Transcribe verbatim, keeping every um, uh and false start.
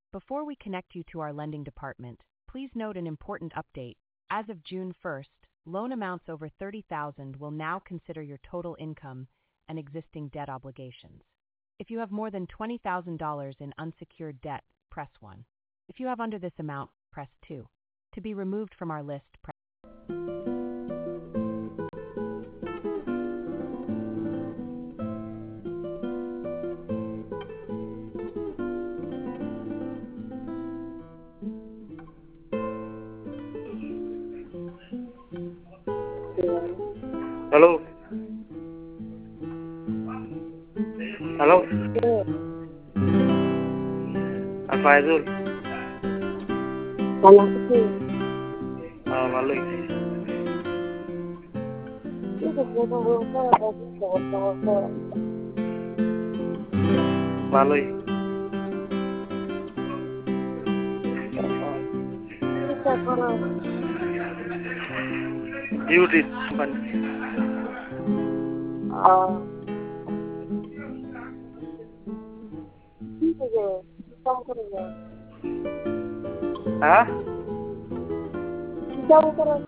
Before we connect you to our lending department, please note an important update. As of June first, loan amounts over thirty thousand dollars will now consider your total income and existing debt obligations. If you have more than twenty thousand dollars in unsecured debt, press one. If you have under this amount, press two. To be removed from our list, press Halo, halo, Pak Faizul. Anak kecil. Oh, malu. Itu belum saya kasih cowok-cowok. Malu. Kita korang. Yudit, pan. Ah. Itu je. Kita korang. Hah? Kita korang.